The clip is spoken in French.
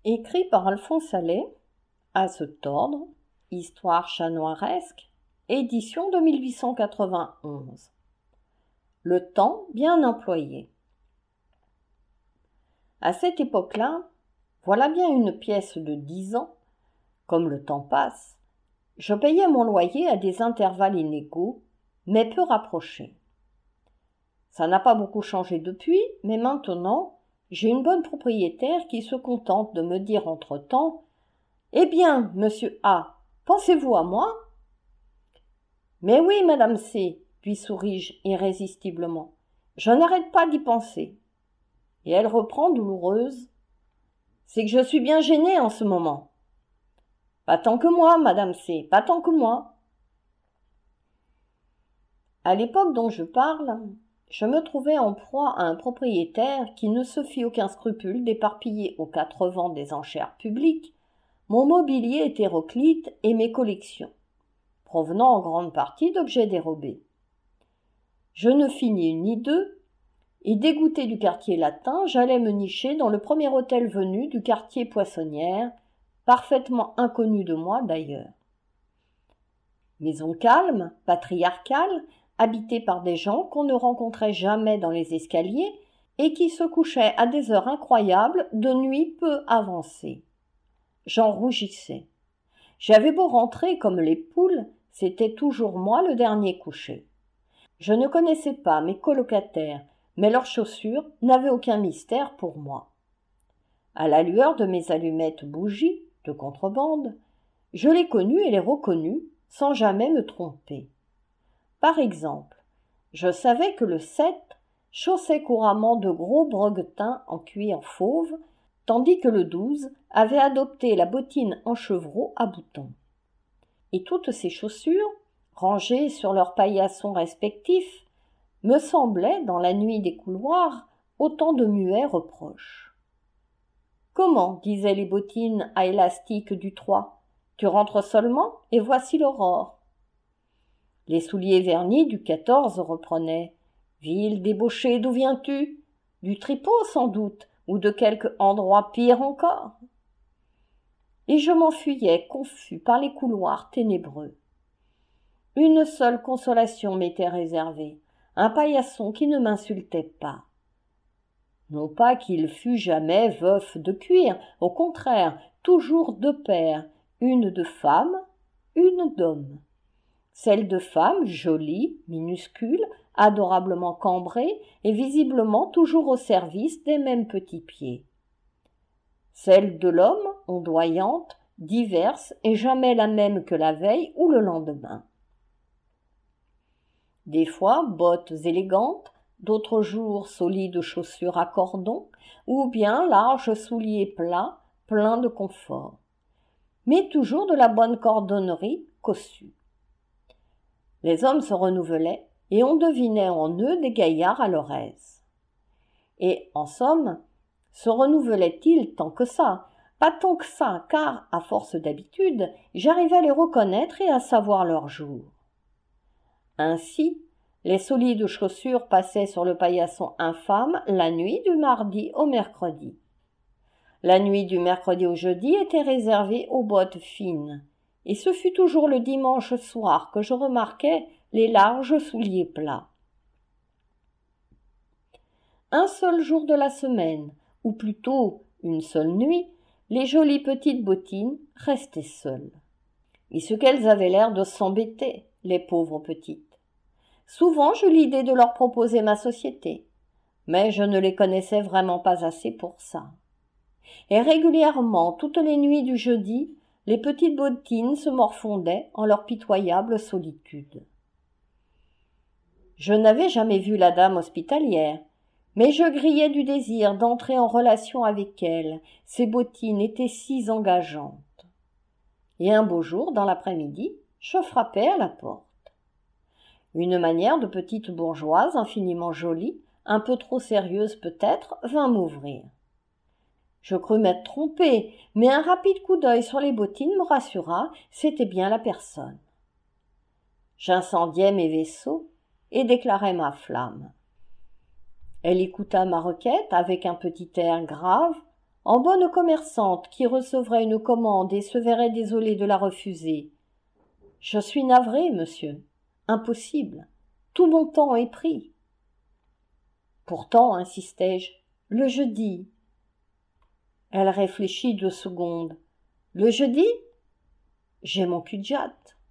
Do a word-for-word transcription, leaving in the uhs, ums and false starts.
Écrit par Alphonse Allais, à se tordre, Histoire chat-noiresque, édition de mille huit cent quatre-vingt-onze. Le temps bien employé. À cette époque-là, voilà bien une pièce de dix ans, comme le temps passe, je payais mon loyer à des intervalles inégaux, mais peu rapprochés. Ça n'a pas beaucoup changé depuis, mais maintenant, j'ai une bonne propriétaire qui se contente de me dire entre-temps « Eh bien, monsieur A, pensez-vous à moi ?» « Mais oui, madame C, lui souris-je irrésistiblement, je n'arrête pas d'y penser. » Et elle reprend douloureuse « C'est que je suis bien gênée en ce moment. »« Pas tant que moi, madame C, pas tant que moi. » À l'époque dont je parle, je me trouvais en proie à un propriétaire qui ne se fit aucun scrupule d'éparpiller aux quatre vents des enchères publiques mon mobilier hétéroclite et mes collections, provenant en grande partie d'objets dérobés. Je ne fis ni une ni deux, et dégoûté du quartier latin, j'allais me nicher dans le premier hôtel venu du quartier Poissonnière, parfaitement inconnu de moi d'ailleurs. Maison calme, patriarcale, habitée par des gens qu'on ne rencontrait jamais dans les escaliers et qui se couchaient à des heures incroyables de nuit peu avancée. J'en rougissais. J'avais beau rentrer comme les poules, c'était toujours moi le dernier couché. Je ne connaissais pas mes colocataires, mais leurs chaussures n'avaient aucun mystère pour moi. À la lueur de mes allumettes bougies de contrebande, je les connus et les reconnus sans jamais me tromper. Par exemple, je savais que le sept chaussait couramment de gros broguetins en cuir fauve, tandis que le douze avait adopté la bottine en chevreau à boutons. Et toutes ces chaussures, rangées sur leurs paillassons respectifs, me semblaient, dans la nuit des couloirs, autant de muets reproches. « Comment, disaient les bottines à élastique du trois, tu rentres seulement et voici l'aurore. » Les souliers vernis du quatorze reprenaient « Ville débauchée, d'où viens-tu ? Du tripot sans doute, ou de quelque endroit pire encore. » Et je m'enfuyais confus par les couloirs ténébreux. Une seule consolation m'était réservée, un paillasson qui ne m'insultait pas. Non pas qu'il fût jamais veuf de cuir, au contraire, toujours deux paires, une de femme, une d'homme. Celle de femme, jolie, minuscule, adorablement cambrée et visiblement toujours au service des mêmes petits pieds. Celle de l'homme, ondoyante, diverse et jamais la même que la veille ou le lendemain. Des fois, bottes élégantes, d'autres jours, solides chaussures à cordons, ou bien larges souliers plats, pleins de confort. Mais toujours de la bonne cordonnerie cossue. Les hommes se renouvelaient, et on devinait en eux des gaillards à leur aise. Et, en somme, se renouvelaient-ils tant que ça? Pas tant que ça, car, à force d'habitude, j'arrivais à les reconnaître et à savoir leur jour. Ainsi, les solides chaussures passaient sur le paillasson infâme la nuit du mardi au mercredi. La nuit du mercredi au jeudi était réservée aux bottes fines, et ce fut toujours le dimanche soir que je remarquai les larges souliers plats. Un seul jour de la semaine, ou plutôt une seule nuit, les jolies petites bottines restaient seules. Et ce qu'elles avaient l'air de s'embêter, les pauvres petites. Souvent j'eus l'idée de leur proposer ma société, mais je ne les connaissais vraiment pas assez pour ça. Et régulièrement, toutes les nuits du jeudi, les petites bottines se morfondaient en leur pitoyable solitude. Je n'avais jamais vu la dame hospitalière, mais je grillais du désir d'entrer en relation avec elle, ces bottines étaient si engageantes. Et un beau jour, dans l'après-midi, je frappai à la porte. Une manière de petite bourgeoise infiniment jolie, un peu trop sérieuse peut-être, vint m'ouvrir. Je crus m'être trompée, mais un rapide coup d'œil sur les bottines me rassura, c'était bien la personne. J'incendiai mes vaisseaux et déclarai ma flamme. Elle écouta ma requête avec un petit air grave, en bonne commerçante qui recevrait une commande et se verrait désolée de la refuser. Je suis navrée, monsieur. Impossible. Tout mon temps est pris. Pourtant, insistai-je, le jeudi. Elle réfléchit deux secondes. Le jeudi? J'ai mon cul de jatte.